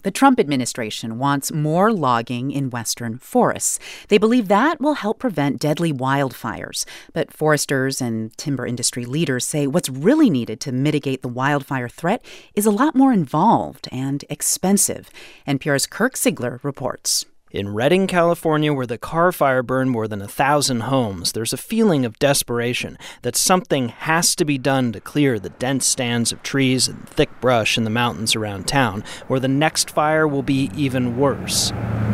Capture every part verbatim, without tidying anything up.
The Trump administration wants more logging in western forests. They believe that will help prevent deadly wildfires. But foresters and timber industry leaders say what's really needed to mitigate the wildfire threat is a lot more involved and expensive. N P R's Kirk Siegler reports. In Redding, California, where the Carr Fire burned more than a thousand homes, there's a feeling of desperation that something has to be done to clear the dense stands of trees and thick brush in the mountains around town, or the next fire will be even worse.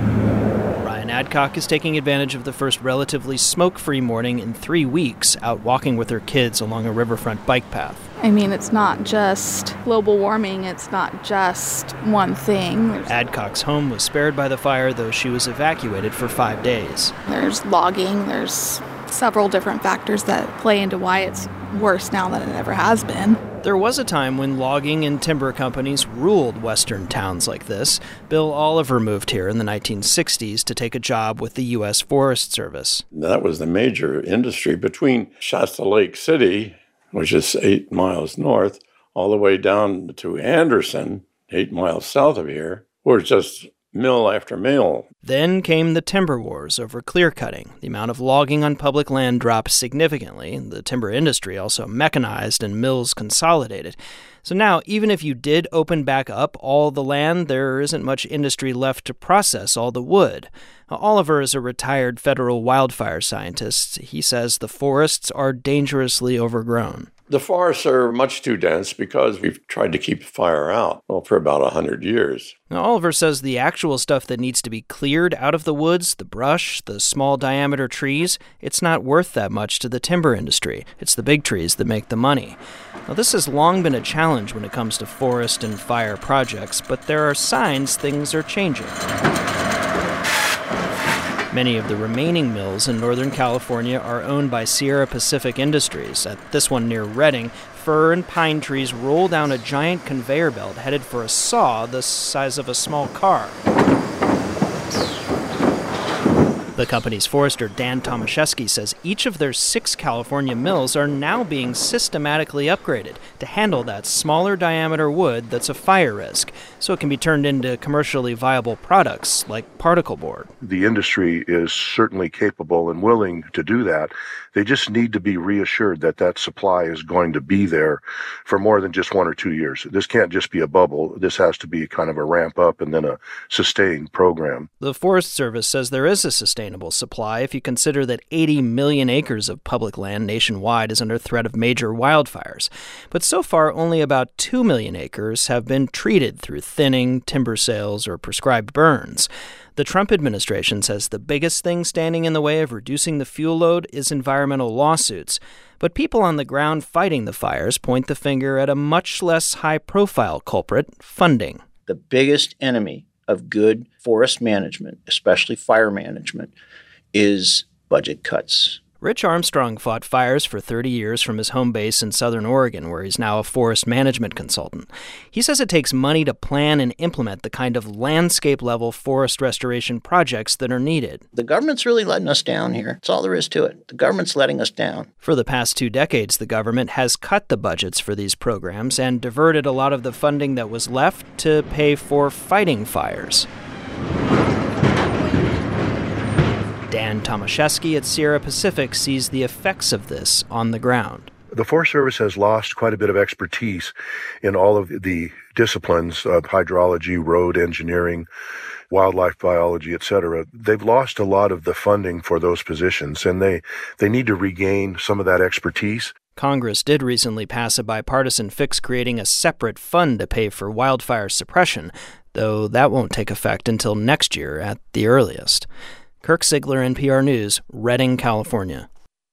Ryan Adcock is taking advantage of the first relatively smoke-free morning in three weeks, out walking with her kids along a riverfront bike path. I mean, it's not just global warming. It's not just one thing. There's, Adcock's home was spared by the fire, though she was evacuated for five days. There's logging. There's several different factors that play into why it's worse now than it ever has been. There was a time when logging and timber companies ruled western towns like this. Bill Oliver moved here in the nineteen sixties to take a job with the U S Forest Service. That was the major industry between Shasta Lake City, which is eight miles north, all the way down to Anderson, eight miles south of here, where it's just mill after mill. Then came the timber wars over clear-cutting. The amount of logging on public land dropped significantly. The timber industry also mechanized and mills consolidated. So now, even if you did open back up all the land, there isn't much industry left to process all the wood. Oliver is a retired federal wildfire scientist. He says the forests are dangerously overgrown. The forests are much too dense because we've tried to keep fire out, well, for about one hundred years. Now, Oliver says the actual stuff that needs to be cleared out of the woods, the brush, the small diameter trees, it's not worth that much to the timber industry. It's the big trees that make the money. Now, this has long been a challenge when it comes to forest and fire projects, but there are signs things are changing. Many of the remaining mills in Northern California are owned by Sierra Pacific Industries. At this one near Redding, fir and pine trees roll down a giant conveyor belt headed for a saw the size of a small car. The company's forester, Dan Tomaszewski, says each of their six California mills are now being systematically upgraded to handle that smaller diameter wood that's a fire risk, so it can be turned into commercially viable products like particle board. The industry is certainly capable and willing to do that. They just need to be reassured that that supply is going to be there for more than just one or two years. This can't just be a bubble. This has to be kind of a ramp up and then a sustained program. The Forest Service says there is a sustainable supply if you consider that eighty million acres of public land nationwide is under threat of major wildfires. But so far, only about two million acres have been treated through thinning, timber sales, or prescribed burns. The Trump administration says the biggest thing standing in the way of reducing the fuel load is environmental lawsuits. But people on the ground fighting the fires point the finger at a much less high-profile culprit, funding. The biggest enemy of good forest management, especially fire management, is budget cuts. Rich Armstrong fought fires for thirty years from his home base in southern Oregon, where he's now a forest management consultant. He says it takes money to plan and implement the kind of landscape-level forest restoration projects that are needed. The government's really letting us down here. That's all there is to it. The government's letting us down. For the past two decades, the government has cut the budgets for these programs and diverted a lot of the funding that was left to pay for fighting fires. Dan Tomaszewski at Sierra Pacific sees the effects of this on the ground. The Forest Service has lost quite a bit of expertise in all of the disciplines of hydrology, road engineering, wildlife biology, et cetera. They've lost a lot of the funding for those positions, and they, they need to regain some of that expertise. Congress did recently pass a bipartisan fix creating a separate fund to pay for wildfire suppression, though that won't take effect until next year at the earliest. Kirk Siegler, N P R News, Redding, California.